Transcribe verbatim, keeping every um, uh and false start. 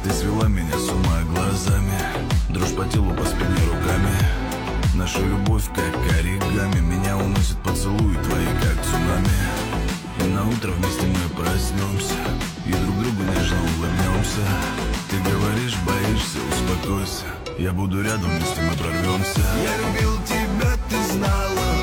Ты свела меня с ума глазами, дрожь по телу, по спине руками. Наша любовь как оригами, меня уносит поцелуи твои, как цунами. И на утро вместе мы проснемся и друг другу нежно улыбнемся. Ты говоришь, боишься, успокойся, я буду рядом, если мы прорвемся. Я любил тебя, ты знала.